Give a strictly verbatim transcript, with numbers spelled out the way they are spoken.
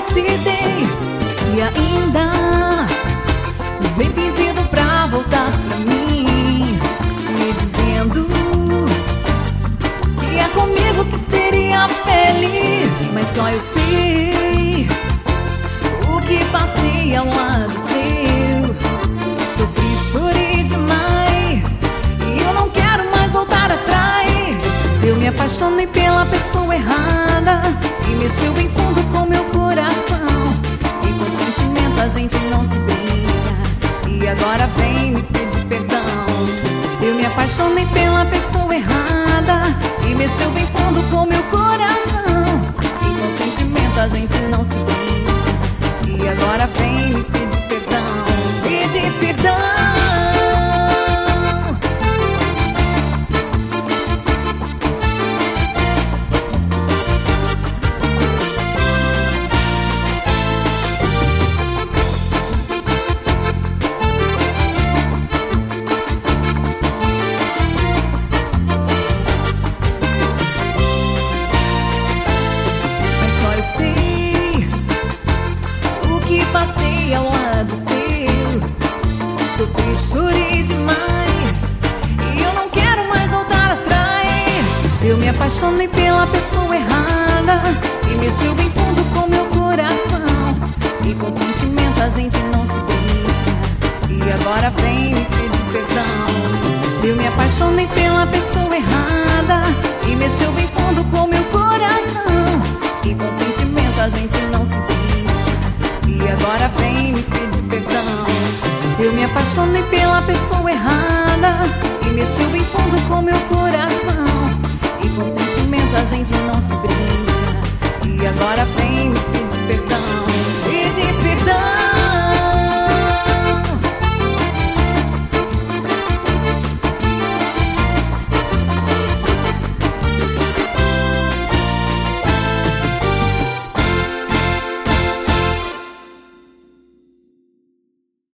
te dei. E ainda vem pedindo pra voltar pra mim, me dizendo que é comigo que seria feliz. Mas só eu sei o que passei ao lado seu. Sofri, chorei demais e eu não quero mais voltar atrás. Eu me apaixonei pela pessoa errada e mexeu bem fundo com meu coração. E com sentimento a gente não se brinca, e agora vem me pedir perdão. Eu me apaixonei pela pessoa errada e mexeu bem fundo com meu coração. E com sentimento a gente não se brinca, e agora vem me pedir perdão. Pedir perdão. Passei ao lado seu, sofri, chorei demais e eu não quero mais voltar atrás. Eu me apaixonei pela pessoa errada e mexeu bem fundo com meu coração. E com sentimento a gente não se brinca, e agora vem me pedir perdão. Eu me apaixonei pela pessoa errada e mexeu bem fundo com meu coração. E com sentimento a gente não se brinca, e agora vem me pedir perdão. Eu me apaixonei pela pessoa errada